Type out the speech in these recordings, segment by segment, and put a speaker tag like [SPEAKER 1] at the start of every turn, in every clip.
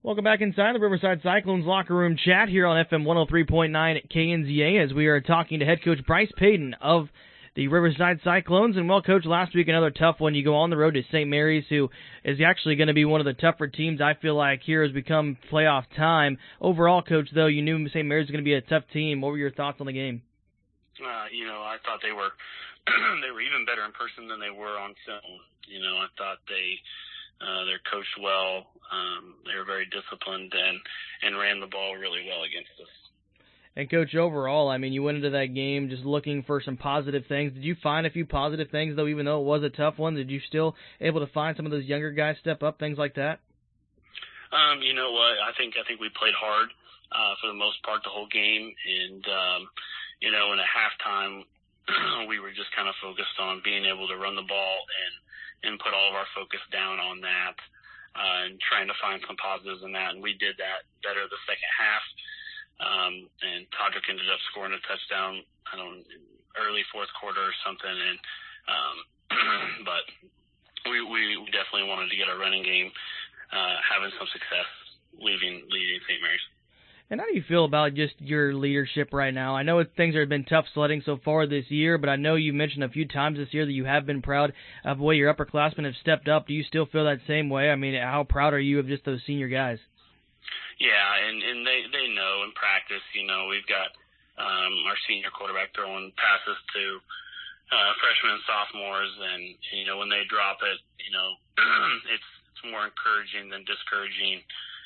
[SPEAKER 1] Welcome back inside the Riverside Cyclones locker room chat here on FM 103.9 at KNZA as we are talking to head coach Bryce Payton of the Riverside Cyclones. And, well, Coach, last week another tough one. You go on the road to St. Mary's, who is actually going to be one of the tougher teams, I feel like, here as we come playoff time. Overall, Coach, though, you knew St. Mary's was going to be a tough team. What were your thoughts on the game?
[SPEAKER 2] I thought they were they were even better in person than they were on film. I thought they're coached well. They were very disciplined and ran the ball really well against us.
[SPEAKER 1] And, Coach, overall, I mean, you went into that game just looking for some positive things. Did you find a few positive things, though, even though it was a tough one? Did you still able to find some of those younger guys step up, things like that?
[SPEAKER 2] You know what? I think we played hard for the most part the whole game. And, in at halftime, we were just kind of focused on being able to run the ball and put all of our focus down on that and trying to find some positives in that. And we did that better the second half. And Todrick ended up scoring a touchdown, early fourth quarter or something. And but we definitely wanted to get our running game having some success leading St. Mary's.
[SPEAKER 1] And how do you feel about just your leadership right now? I know things have been tough sledding so far this year, but I know you mentioned a few times this year that you have been proud of the way your upperclassmen have stepped up. Do you still feel that same way? I mean, how proud are you of just those senior guys?
[SPEAKER 2] Yeah, and they know in practice, we've got our senior quarterback throwing passes to freshmen and sophomores, and, when they drop it, it's more encouraging than discouraging.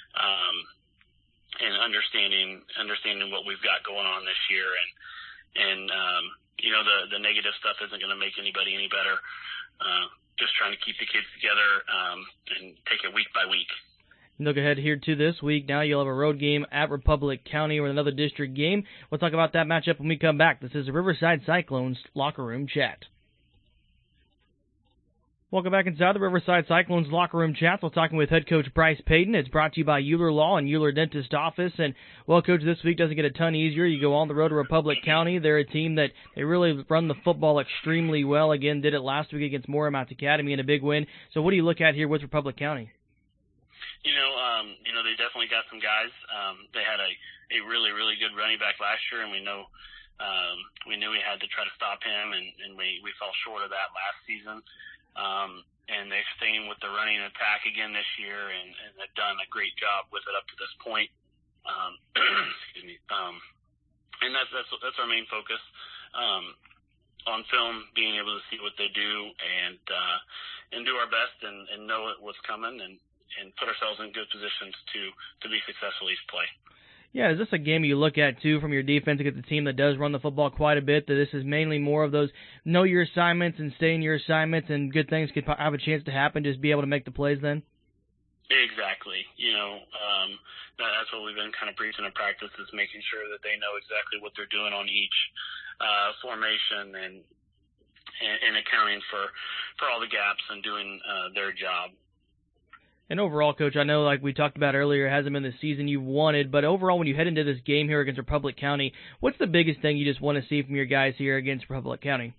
[SPEAKER 2] And understanding what we've got going on this year, and the negative stuff isn't going to make anybody any better. Just trying to keep the kids together and take it week by week.
[SPEAKER 1] Look ahead here to this week. Now you'll have a road game at Republic County with another district game. We'll talk about that matchup when we come back. This is the Riverside Cyclones Locker Room Chat. Welcome back inside the Riverside Cyclones locker room chat. We're talking with head coach Bryce Payton. It's brought to you by Euler Law and Euler Dentist Office. And, well, Coach, this week doesn't get a ton easier. You go on the road to Republic County. They're a team that they really run the football extremely well. Again, did it last week against Moormount Academy in a big win. So what do you look at here with Republic County?
[SPEAKER 2] They definitely got some guys. They had a really, really good running back last year, and we knew we had to try to stop him, and we fell short of that last season. And they're staying with the running attack again this year, and they've done a great job with it up to this point. Excuse me. And that's our main focus on film, being able to see what they do and do our best and know what's coming and put ourselves in good positions to be successful each play.
[SPEAKER 1] Yeah, is this a game you look at, too, from your defense against a team that does run the football quite a bit, that this is mainly more of those know your assignments and stay in your assignments and good things could have a chance to happen, just be able to make the plays then?
[SPEAKER 2] Exactly. That's what we've been kind of preaching in practice, is making sure that they know exactly what they're doing on each formation and accounting for all the gaps and doing their job.
[SPEAKER 1] And overall, Coach, I know, like we talked about earlier, it hasn't been the season you wanted, but overall, when you head into this game here against Republic County, what's the biggest thing you just want to see from your guys here against Republic County?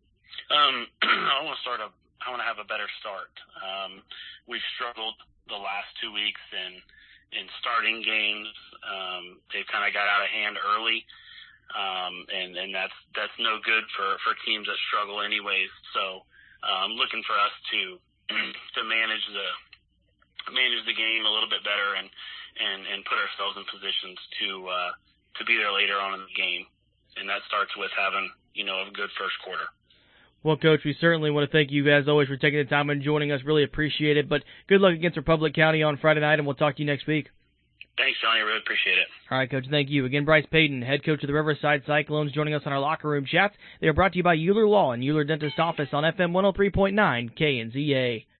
[SPEAKER 2] I want to have a better start. We've struggled the last 2 weeks in starting games. They kind of got out of hand early, and that's no good for teams that struggle anyways. So I'm looking for us to manage the game a little bit better and put ourselves in positions to be there later on in the game. And that starts with having, a good first quarter.
[SPEAKER 1] Well, Coach, we certainly want to thank you guys always for taking the time and joining us. Really appreciate it. But good luck against Republic County on Friday night, and we'll talk to you next week.
[SPEAKER 2] Thanks, Johnny. I really appreciate it.
[SPEAKER 1] All right, Coach, thank you. Again, Bryce Payton, head coach of the Riverside Cyclones, joining us on our locker room chats. They are brought to you by Euler Law and Euler Dentist Office on FM 103.9 KNZA.